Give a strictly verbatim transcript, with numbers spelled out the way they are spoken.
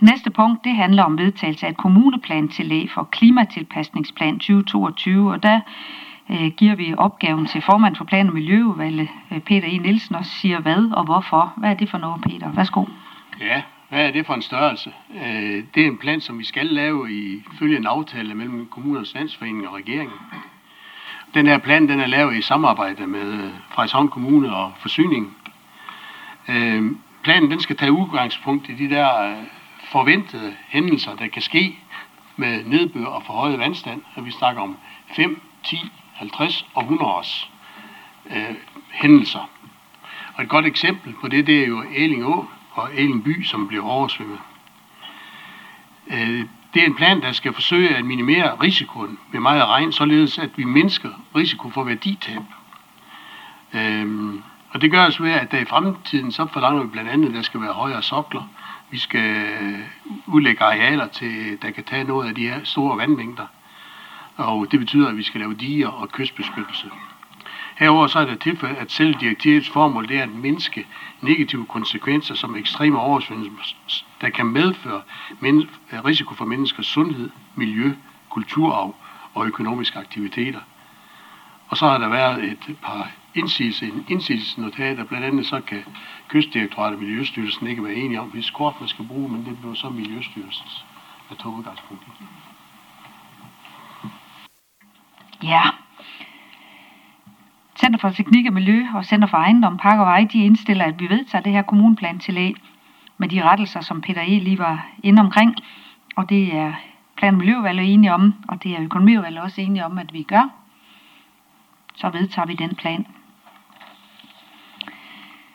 Det næste punkt, det handler om vedtagelse af et kommuneplantillæg for klimatilpasningsplan tyve toogtyve, og der øh, giver vi opgaven til formand for Plan- og Miljøudvalget, øh, Peter E. Nielsen, og siger hvad og hvorfor. Hvad er det for noget, Peter? Værsgo. Ja, hvad er det for en størrelse? Øh, det er en plan, som vi skal lave i følge en aftale mellem Kommunernes Landsforening og regeringen. Den her plan, den er lavet i samarbejde med Frederikshavn Kommune og Forsyning. Øh, planen, den skal tage udgangspunkt i de der øh, forventede hændelser, der kan ske med nedbør og forhøjet vandstand, og vi snakker om fem, ti, halvtreds og hundrede års øh, hændelser. Og et godt eksempel på det, det er jo Æling Å og Æling By, som bliver oversvømmet. Øh, det er en plan, der skal forsøge at minimere risikoen ved meget regn, således at vi mindsker risiko for værditab. Øh, og det gør os ved, at der i fremtiden, så forlanger vi blandt andet, at der skal være højere sokler. Vi skal udlægge arealer, til, der kan tage noget af de her store vandmængder. Og det betyder, at vi skal lave diger og kystbeskyttelse. Herover så er det tilfældet, at selv direktivets formål det er at mindske negative konsekvenser som ekstreme oversvømmelser, der kan medføre men- risiko for menneskers sundhed, miljø, kulturarv og økonomiske aktiviteter. Og så har der været et par indsigelsesnotater, blandt andet så kan Kystdirektoratet og Miljøstyrelsen ikke være enige om, hvis kort man skal bruge, men det bliver så Miljøstyrelsens at tage udgangspunkt i. Ja. Center for Teknik og Miljø og Center for Ejendom, Park og Vej, de indstiller, at vi vedtager det her kommuneplantillæg med de rettelser, som Peter E. lige var inde omkring. Og det er Plan- og Miljøudvalget enige om, og det er Økonomiudvalget også enige om, at vi gør. Så vedtager vi den plan.